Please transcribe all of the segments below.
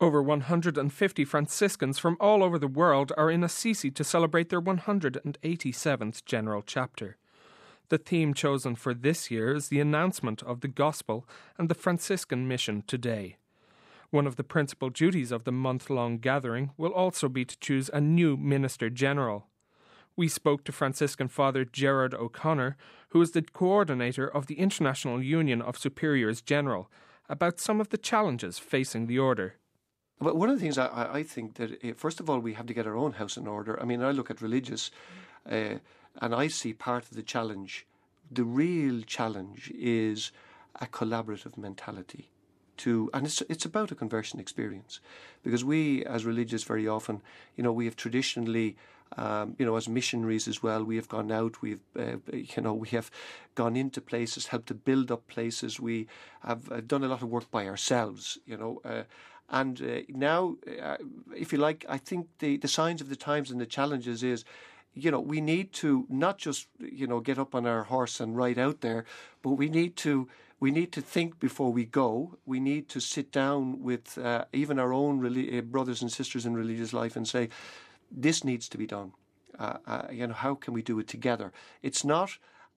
Over 150 Franciscans from all over the world are in Assisi to celebrate their 187th General Chapter. The theme chosen for this year is the announcement of the Gospel and the Franciscan mission today. One of the principal duties of the month-long gathering will also be to choose a new Minister General. We spoke to Franciscan Father Gerard O'Connor, who is the coordinator of the International Union of Superiors General, about some of the challenges facing the order. But one of the things I think that, first of all, we have to get our own house in order. I mean, I look at religious and I see part of the challenge. The real challenge is a collaborative mentality. And it's about a conversion experience, because we as religious very often, we have traditionally, as missionaries as well, we have gone out, we have gone into places, helped to build up places. We have done a lot of work by ourselves, and now, if you like, I think the signs of the times and the challenges is, we need to not just, get up on our horse and ride out there, but we need to think before we go. We need to sit down with even our own brothers and sisters in religious life and say, this needs to be done. How can we do it together? It's not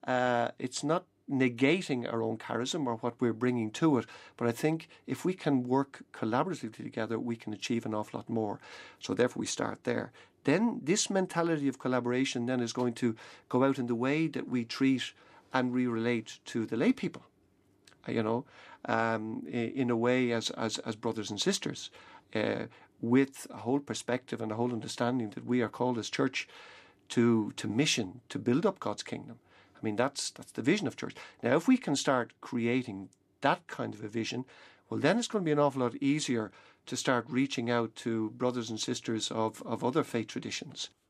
negating our own charism or what we're bringing to it, but I think if we can work collaboratively together, we can achieve an awful lot more. So therefore we start there. Then this mentality of collaboration then is going to go out in the way that we treat and we relate to the lay people, in a way as brothers and sisters, with a whole perspective and a whole understanding that we are called as church to mission, to build up God's kingdom. I mean, that's the vision of church. Now, if we can start creating that kind of a vision, well, then it's going to be an awful lot easier to start reaching out to brothers and sisters of other faith traditions.